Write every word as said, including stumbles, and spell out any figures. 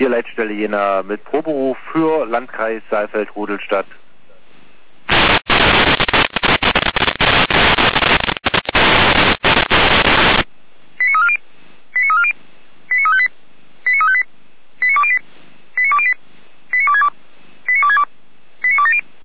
Hier Leitstelle Jena mit Proberuf für Landkreis Saalfeld-Rudolstadt.